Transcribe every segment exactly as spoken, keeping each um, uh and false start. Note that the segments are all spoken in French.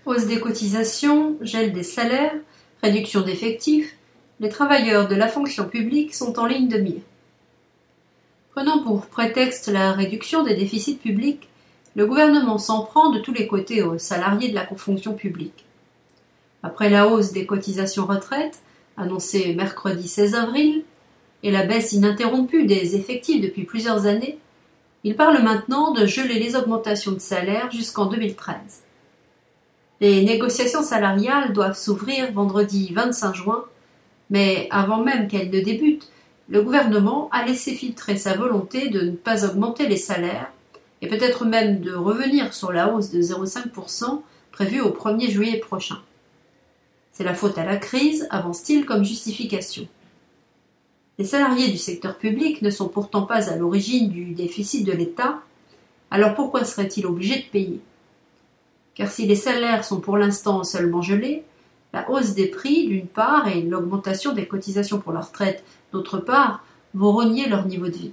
Hausse des cotisations, gel des salaires, réduction d'effectifs, les travailleurs de la fonction publique sont en ligne de mire. Prenant pour prétexte la réduction des déficits publics, le gouvernement s'en prend de tous les côtés aux salariés de la fonction publique. Après la hausse des cotisations retraite, annoncée mercredi seize avril, et la baisse ininterrompue des effectifs depuis plusieurs années, il parle maintenant de geler les augmentations de salaire jusqu'en deux mille treize. Les négociations salariales doivent s'ouvrir vendredi vingt-cinq juin, mais avant même qu'elles ne débutent, le gouvernement a laissé filtrer sa volonté de ne pas augmenter les salaires et peut-être même de revenir sur la hausse de zéro virgule cinq pour cent prévue au premier juillet prochain. C'est la faute à la crise, avance-t-il comme justification. Les salariés du secteur public ne sont pourtant pas à l'origine du déficit de l'État, alors pourquoi seraient-ils obligés de payer ? Car si les salaires sont pour l'instant seulement gelés, la hausse des prix d'une part et l'augmentation des cotisations pour la retraite d'autre part vont rogner leur niveau de vie.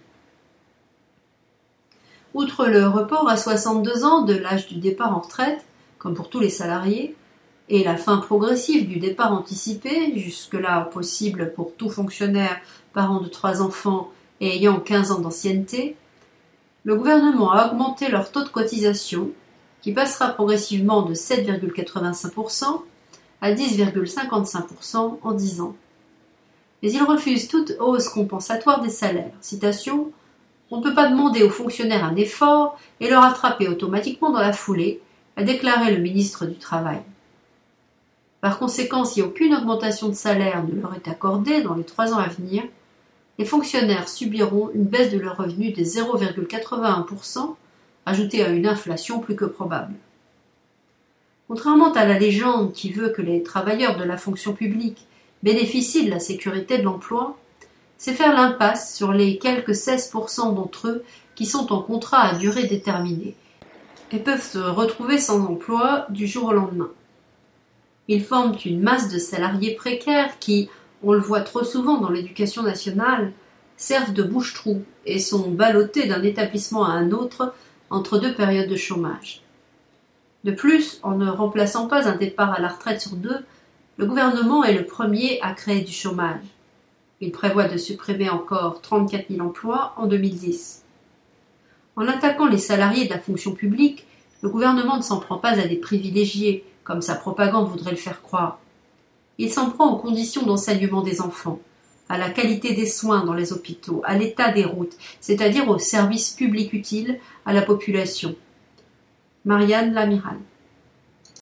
Outre le report à soixante-deux ans de l'âge du départ en retraite, comme pour tous les salariés, et la fin progressive du départ anticipé, jusque-là possible pour tout fonctionnaire parent de trois enfants et ayant quinze ans d'ancienneté, le gouvernement a augmenté leur taux de cotisation, qui passera progressivement de sept virgule quatre-vingt-cinq pour cent à dix virgule cinquante-cinq pour cent en dix ans. Mais il refuse toute hausse compensatoire des salaires. Citation : « On ne peut pas demander aux fonctionnaires un effort et le rattraper automatiquement dans la foulée », a déclaré le ministre du Travail. Par conséquent, si aucune augmentation de salaire ne leur est accordée dans les trois ans à venir, les fonctionnaires subiront une baisse de leurs revenus de zéro virgule quatre-vingt-un pour cent, ajoutée à une inflation plus que probable. Contrairement à la légende qui veut que les travailleurs de la fonction publique bénéficient de la sécurité de l'emploi, c'est faire l'impasse sur les quelques seize pour cent d'entre eux qui sont en contrat à durée déterminée et peuvent se retrouver sans emploi du jour au lendemain. Ils forment une masse de salariés précaires qui, on le voit trop souvent dans l'éducation nationale, servent de bouche-trou et sont ballottés d'un établissement à un autre entre deux périodes de chômage. De plus, en ne remplaçant pas un départ à la retraite sur deux, le gouvernement est le premier à créer du chômage. Il prévoit de supprimer encore trente-quatre mille emplois en deux mille dix. En attaquant les salariés de la fonction publique, le gouvernement ne s'en prend pas à des privilégiés, comme sa propagande voudrait le faire croire. Il s'en prend aux conditions d'enseignement des enfants, à la qualité des soins dans les hôpitaux, à l'état des routes, c'est-à-dire aux services publics utiles à la population. Marianne Lamiral.